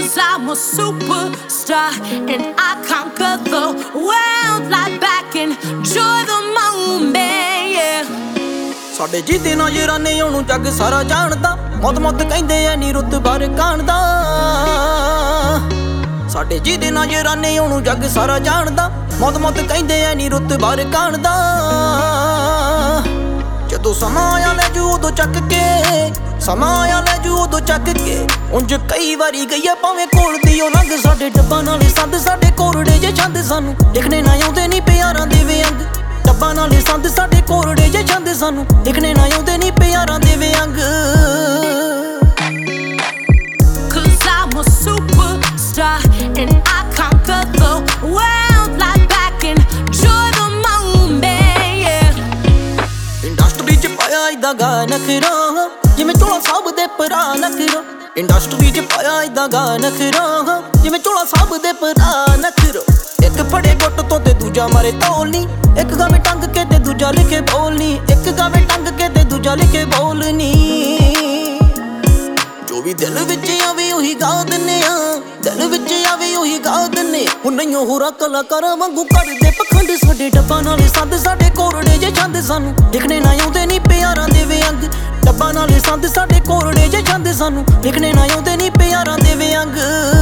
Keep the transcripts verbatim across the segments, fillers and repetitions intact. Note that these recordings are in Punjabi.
'Cause I'm a superstar and I conquer the world. Lie back and enjoy the moment, yeah. ਸਾਡੇ ਜਿਹਦੇ ਨਜ਼ਰਾਨੇ ਉਹਨੂੰ ਜੱਗ ਸਾਰਾ ਜਾਣਦਾ, ਮੌਤ ਮੌਤ ਕਹਿੰਦੇ ਐ ਨੀ ਰੁੱਤ ਬਾਰ ਕਾਣਦਾ। ਸਾਡੇ ਜਿਹਦੇ ਨਜ਼ਰਾਨੇ ਉਹਨੂੰ ਜੱਗ ਸਾਰਾ ਜਾਣਦਾ, ਮੌਤ ਮੌਤ ਕਹਿੰਦੇ ਐ ਨੀ ਰੁੱਤ ਬਾਰ ਕਾਣਦਾ। ਜਦੋਂ ਸਮਾਂ ਆਇਆ ਲੈ ਜੂ ਉਦੋਂ ਚੱਕ ਕੇ, ਸਮਾਂ ਆਇਆ ਲੈ ਜੂ ਉਦੋਂ ਚੱਕ ਕੇ। ਉਂਝ ਕਈ ਵਾਰੀ ਗਈਆ ਭਾਵੇਂ ਕੋਲ ਦੀ ਉਹ ਲੰਘ, ਸਾਡੇ ਡੱਬਾਂ ਨਾਲ ਸੰਦ ਸਾਡੇ ਕੋਰੜੇ ਜੇ ਛੰਦ। ਸਾਨੂੰ ਲਿਖਣੇ ਨਾ ਆਉਂਦੇ ਨੀ ਪਿਆਰਾਂ ਦੇ ਵਿਅੰਗ, ਡੱਬਾਂ ਨਾਲ ਸੰਦ ਸਾਡੇ ਕੋਰੜੇ ਜੇ ਛੰਦ। ਸਾਨੂੰ ਲਿਖਣੇ ਨਾ ਆਉਂਦੇ ਨੀ ਪਿਆਰਾਂ ਦੇ ਵਿਅੰਗ। 'Cause I'm a superstar and I conquer the world. Lie back and enjoy the moment, yeah. Industry ਚ ਪਾਇਆ ਇਦਾਂ ਗਾ ਨਖਰਾ, ਜਿਵੇਂ ਚੋਲਾ ਸਾਹਿਬ ਦੇ ਭਰਾ ਨਖਰਾ। ਇੰਡਸਟਰੀ ਚ ਪਾਇਆ ਇਦਾਂ ਗਾ ਨਖਰਾ, ਜਿਵੇਂ ਚੋਲਾ ਸਾਹਿਬ ਦੇ ਭਰਾ ਨਖਰਾ। ਇੱਕ ਫੜੇ ਗੁੱਟ ਤੋਂ ਤੇ ਦੂਜਾ ਮਾਰੇ ਤੌਲ ਨੀ, ਇੱਕ ਗਾਵੇ ਟੰਗ ਕੇ ਤੇ ਦੂਜਾ ਲਿਖੇ ਬੋਲ ਨੀ, ਇੱਕ ਗਾਵੇ ਟੰਗ ਕੇ ਤੇ ਦੂਜਾ ਲਿਖੇ ਬੋਲ ਨੀ। ਜੋ ਵੀ ਦਿਲ ਵਿੱਚ ਆਵੇ ਉਹੀ ਗਾ ਦਿੰਨੇ ਆ, ਦਿਲ ਵਿੱਚ ਆਵੇ ਉਹੀ ਗਾ ਦਿੰਨੇ। ਹੁਣ ਨਹੀਂ ਹੋਰਾਂ ਕਲਾਕਾਰਾਂ ਵਾਂਗੂ ਕਰਦੇ ਪਖੰਡ, ਸਾਡੇ ਡੱਬਾਂ ਨਾਲ ਸੰਦ ਸਾਡੇ ਕੋਰੜੇ ਜੇ ਛੰਦ। ਸਾਨੂੰ ਲਿਖਣੇ ਨਾ ਆਉਂਦੇ ਨੀ ਪਿਆਰਾਂ ਦੇ ਵਿਅੰਗ, ਡੱਬਾਂ ਨਾਲ ਸੰਦ ਸਾਡੇ ਕੋਰੜੇ ਜੇ ਛੰਦ। ਸਾਨੂੰ ਲਿਖਣੇ ਨਾ ਆਉਂਦੇ ਨੀ ਪਿਆਰਾਂ ਦੇ ਵਿਅੰਗ।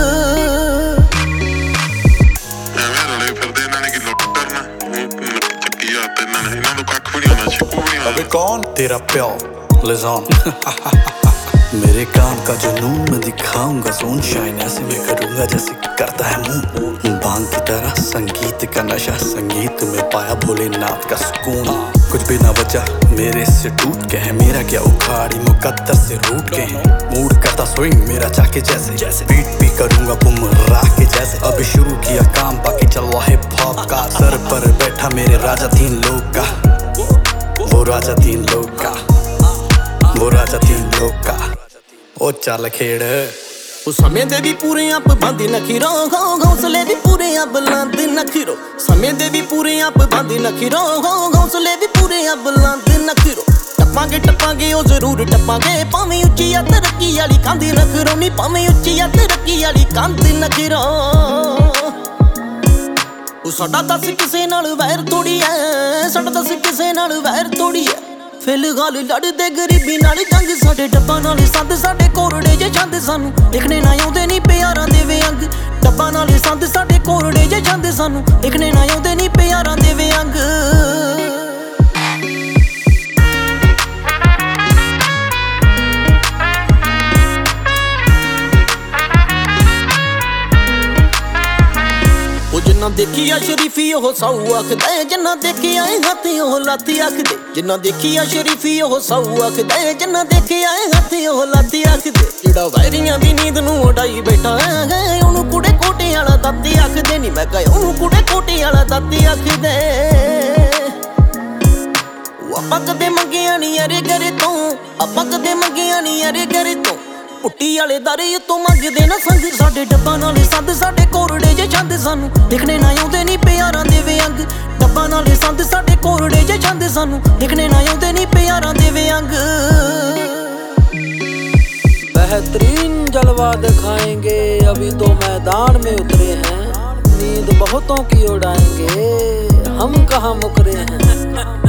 अबे कौन तेरा प्यार लिज़ान मेरे काम का जुनून मैं दिखाऊंगा सनशाइन, ऐसे मैं करूंगा जैसे करता है मून। बांग की तरह संगीत का नशा, संगीत में पाया भोलेनाथ का सुकून। कुछ भी ना बचा मेरे से टूट के है, मेरा क्या उखाड़ी मुकद्दर से रूट के है। मूड करता स्विंग मेरा चाके जैसे, जैसे बीट भी करूंगा बुमराह के जैसे। अभी शुरू किया काम बाकी चल रहा हिप हॉप का, सर पर बैठा मेरे राजा तीन लोग का, वो राजा तीन लोग का, वो राजा तीन लोग का। ओ चल खेड़ ਉਹ ਸਮੇਂ ਦੇ ਵੀ ਪੂਰੇ ਆ ਪਾਬੰਦੀ ਨਖੀਰੋ, ਹੌਸਲੇ ਵੀ ਪੂਰੇ ਆ ਬੁਲੰਦ ਨਖੀਰੋ। ਸਮੇਂ ਦੇ ਵੀ ਪੂਰੇ ਆ ਪਾਬੰਦੀ ਨਖੀਰੋ, ਹੌਸਲੇ ਵੀ ਪੂਰੇ ਆ ਬੁਲੰਦ ਨਖੀਰੋ। ਟੱਪਾਂਗੇ ਟੱਪਾਂਗੇ ਉਹ ਜ਼ਰੂਰ ਟੱਪਾਂਗੇ, ਭਾਵੇਂ ਉੱਚੀ ਆ ਤਰੱਕੀ ਵਾਲੀ ਕੰਧ ਨਖੀਰੋ ਨੀ, ਭਾਵੇਂ ਉੱਚੀ ਆ ਤਰੱਕੀ ਵਾਲੀ ਕੰਧ ਨਖੀਰੋ। ਉਹ ਸਾਡਾ ਦੱਸ ਕਿਸੇ ਨਾਲ ਵੈਰ ਥੋੜੀ ਐ, ਸਾਡਾ ਦੱਸ ਕਿਸੇ ਨਾਲ ਵੈਰ ਥੋੜੀ ਐ। ਫਿਲਹਾਲ ਲੜਦੇ ਗਰੀਬੀ ਨਾਲ ਜੰਗ, ਸਾਡੇ ਡੱਬਾਂ ਨਾਲ ਸੰਦ ਸਾਡੇ ਕੋਰੜੇ ਜੇ ਛੰਦ। ਸਾਨੂੰ ਲਿਖਣੇ ਨਾ ਆਉਂਦੇ ਨੀ ਪਿਆਰਾਂ ਦੇ ਵਿਅੰਗ, ਡੱਬਾਂ ਨਾਲ ਸੰਦ ਸਾਡੇ ਕੋਰੜੇ ਜੇ ਛੰਦ। ਸਾਨੂੰ ਲਿਖਣੇ ਨਾ ਆਉਂਦੇ ਨੀ ਪਿਆਰਾਂ ਦੇ ਵਿਅੰਗ। ਜਿੰਨਾ ਦੇਖੀ ਆ ਸ਼ਰੀਫੀ ਉਹ ਸਾਊ ਆਖਦਾ, ਜਿੰਨਾ ਦੇਖਿਆ ਏ ਹੱਥ ਉਹ ਲਾਤੀ ਆਖਦੇ। ਜਿੰਨਾ ਦੇਖੀ ਆ ਸ਼ਰੀਫੀ ਉਹ ਸਾਊ ਆਖਦਾ, ਜਿੰਨਾ ਦੇਖਿਆ ਏ ਹੱਥ ਉਹ ਲਾਤੀ ਆਖਦੇ। ਜਿਹੜਾ ਵੈਰੀਆਂ ਦੀ ਨੀਂਦ ਨੂੰ ਉਡਾਈ ਬੈਠਾ ਹੈ, ਉਹਨੂੰ ਕੁੜੇ ਕੋਟੇ ਵਾਲਾ ਦਾਤੀ ਆਖਦੇ ਨੀ। ਮੈਂ ਕਹਾਂ ਉਹਨੂੰ ਕੁੜੇ ਕੋਟੇ ਵਾਲਾ ਦਾਤੀ ਆਖਦੇ। ਆਪਾਂ ਕਦੇ ਮੰਗਿਆ ਨੀ ਅਰੇ ਗਰੇ ਤੋਂ, ਆਪਾਂ ਕਦੇ ਮੰਗਿਆ ਨੀ ਅਰੇ ਗਰੇ ਤੋਂ। ਪੁੱਟੀ ਵਾਲੇ ਦਾਰੇ ਉੱਤੋਂ ਮੰਗਦੇ ਨਾ ਸੰਗ, ਸਾਡੇ ਡੱਬਾਂ ਨਾਲ ਸੰਦ ਸਾਡੇ ਕੋਰੜੇ ਜੇ ਛੰਦ। ਸਾਨੂੰ ਲਿਖਣੇ ਨਾ ਆਉਂਦੇ ਨੀ ਪਿਆਰਾਂ ਦੇ ਵਿਅੰਗ, ਡੱਬਾਂ ਨਾਲ ਸੰਦ ਸਾਡੇ ਕੋਰੜੇ ਜੇ ਛੰਦ। ਸਾਨੂੰ ਲਿਖਣੇ ਨਾ ਆਉਂਦੇ ਨੀ ਪਿਆਰਾਂ ਦੇ ਵਿਅੰਗ। बेहतरीन जलवा दिखाएंगे, अभी तो मैदान में उतरे हैं। नींद बहुतों की उड़ाएंगे, हम कहाँ मुकरे हैं।